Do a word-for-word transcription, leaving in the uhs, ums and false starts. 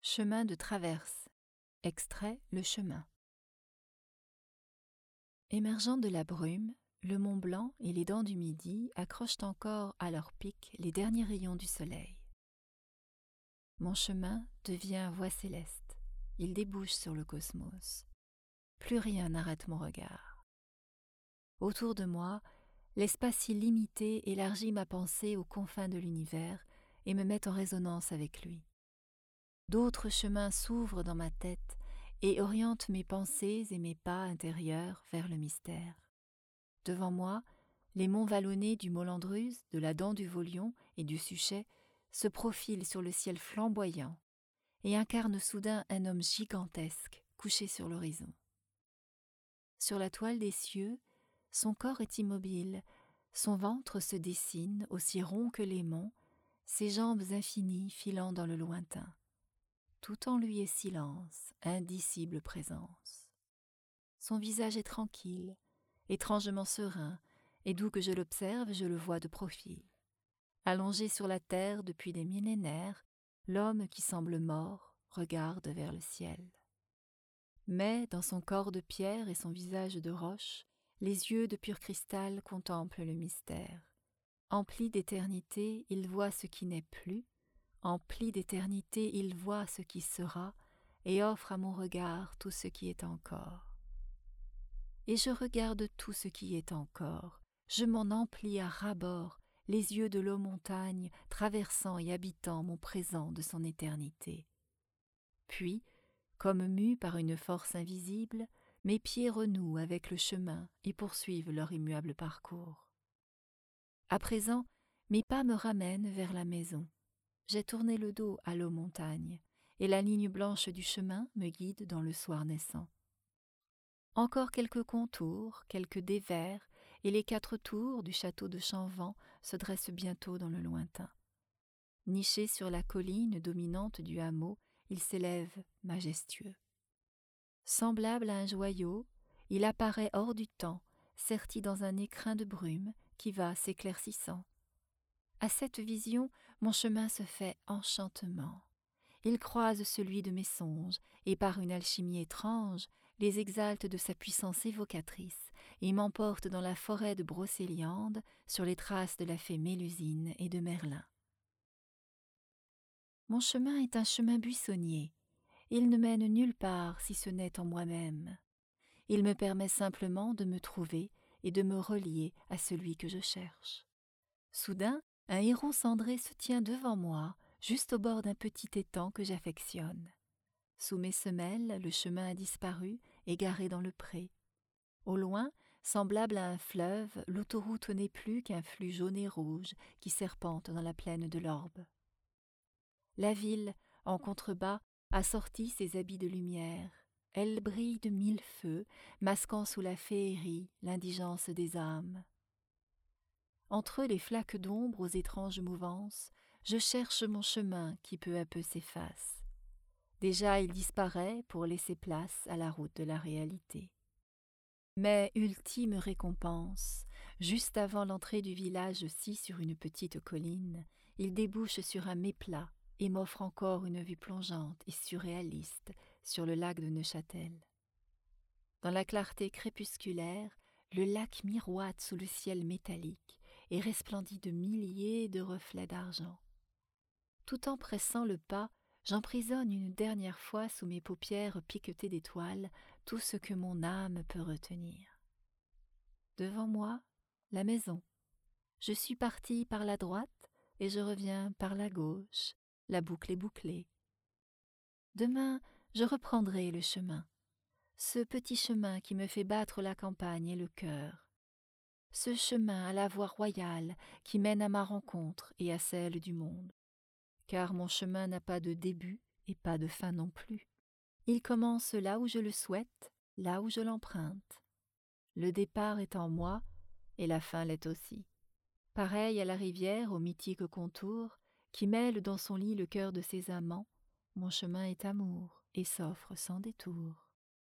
Chemin de traverse. Extrait Le chemin. Émergeant de la brume, le Mont Blanc et les Dents du Midi accrochent encore à leur pic les derniers rayons du soleil. Mon chemin devient voie céleste. Il débouche sur le cosmos. Plus rien n'arrête mon regard. Autour de moi, l'espace illimité élargit ma pensée aux confins de l'univers et me met en résonance avec lui. D'autres chemins s'ouvrent dans ma tête et orientent mes pensées et mes pas intérieurs vers le mystère. Devant moi, les monts vallonnés du Molandruz, de la Dent du Vaulion et du Suchet se profilent sur le ciel flamboyant et incarnent soudain un homme gigantesque couché sur l'horizon. Sur la toile des cieux, son corps est immobile, son ventre se dessine aussi rond que les monts, ses jambes infinies filant dans le lointain. Tout en lui est silence, indicible présence. Son visage est tranquille, étrangement serein, et d'où que je l'observe, je le vois de profil. Allongé sur la terre depuis des millénaires, l'homme qui semble mort regarde vers le ciel. Mais, dans son corps de pierre et son visage de roche, les yeux de pur cristal contemplent le mystère. Empli d'éternité, il voit ce qui n'est plus, empli d'éternité, il voit ce qui sera, et offre à mon regard tout ce qui est encore. Et je regarde tout ce qui est encore, je m'en emplis à ras-bord, les yeux de l'eau montagne traversant et habitant mon présent de son éternité. Puis, comme mus par une force invisible, mes pieds renouent avec le chemin et poursuivent leur immuable parcours. À présent, mes pas me ramènent vers la maison. J'ai tourné le dos à l'eau montagne, et la ligne blanche du chemin me guide dans le soir naissant. Encore quelques contours, quelques dévers, et les quatre tours du château de Champvent se dressent bientôt dans le lointain. Niché sur la colline dominante du hameau, il s'élève majestueux. Semblable à un joyau, il apparaît hors du temps, serti dans un écrin de brume qui va s'éclaircissant. À cette vision, mon chemin se fait enchantement. Il croise celui de mes songes, et par une alchimie étrange, les exalte de sa puissance évocatrice, et m'emporte dans la forêt de Brocéliande, sur les traces de la fée Mélusine et de Merlin. Mon chemin est un chemin buissonnier. Il ne mène nulle part si ce n'est en moi-même. Il me permet simplement de me trouver et de me relier à celui que je cherche. Soudain, un héron cendré se tient devant moi, juste au bord d'un petit étang que j'affectionne. Sous mes semelles, le chemin a disparu, égaré dans le pré. Au loin, semblable à un fleuve, l'autoroute n'est plus qu'un flux jaune et rouge qui serpente dans la plaine de l'Orbe. La ville, en contrebas, a sorti ses habits de lumière. Elle brille de mille feux, masquant sous la féerie l'indigence des âmes. Entre les flaques d'ombre aux étranges mouvances, je cherche mon chemin qui peu à peu s'efface. Déjà il disparaît pour laisser place à la route de la réalité. Mais ultime récompense, juste avant l'entrée du village assis sur une petite colline, il débouche sur un méplat et m'offre encore une vue plongeante et surréaliste sur le lac de Neuchâtel. Dans la clarté crépusculaire, le lac miroite sous le ciel métallique et resplendit de milliers de reflets d'argent. Tout en pressant le pas, j'emprisonne une dernière fois sous mes paupières piquetées d'étoiles tout ce que mon âme peut retenir. Devant moi, la maison. Je suis partie par la droite et je reviens par la gauche. La boucle est bouclée. Demain, je reprendrai le chemin. Ce petit chemin qui me fait battre la campagne et le cœur. Ce chemin à la voie royale qui mène à ma rencontre et à celle du monde. Car mon chemin n'a pas de début et pas de fin non plus. Il commence là où je le souhaite, là où je l'emprunte. Le départ est en moi et la fin l'est aussi. Pareil à la rivière au mythique contour qui mêle dans son lit le cœur de ses amants, mon chemin est amour et s'offre sans détour.